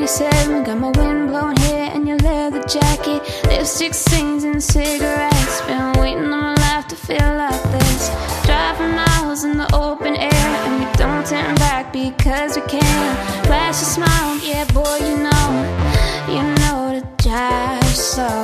87, got my wind-blown hair and your leather jacket, lipstick stains and cigarettes. Been waiting on my life to feel like this. Driving miles in the open air, and we don't turn back because we can. Flash a smile, yeah boy, you know to drive slow.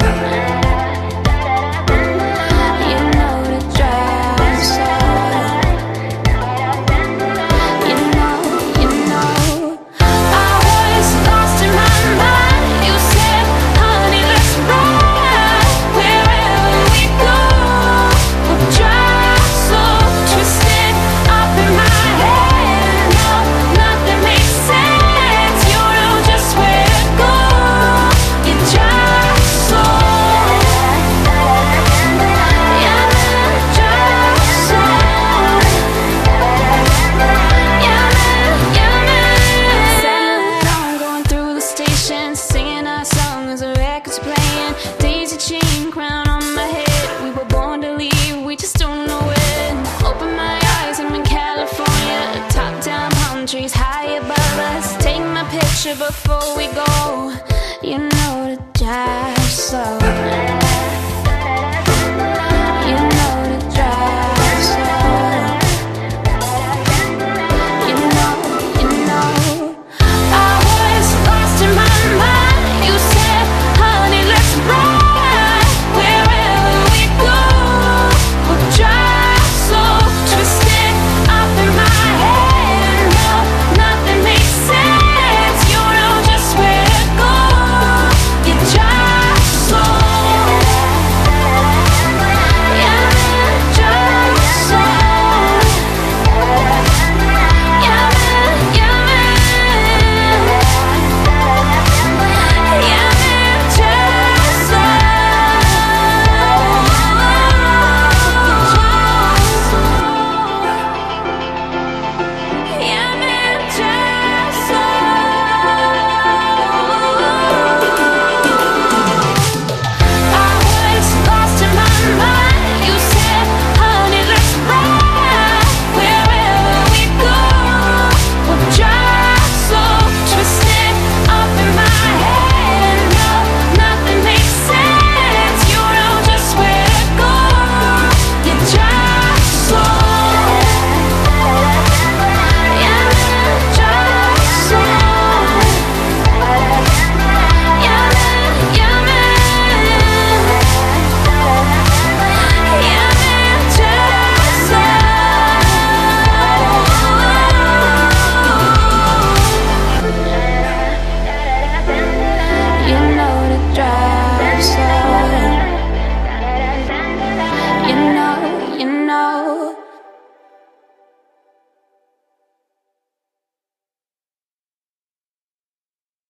Singing our song as the record's playing. Daisy chain crown on my head. We were born to leave, we just don't know when. Open my eyes, I'm in California. Top down palm trees high above us. Take my picture before we go. You know to drive slow.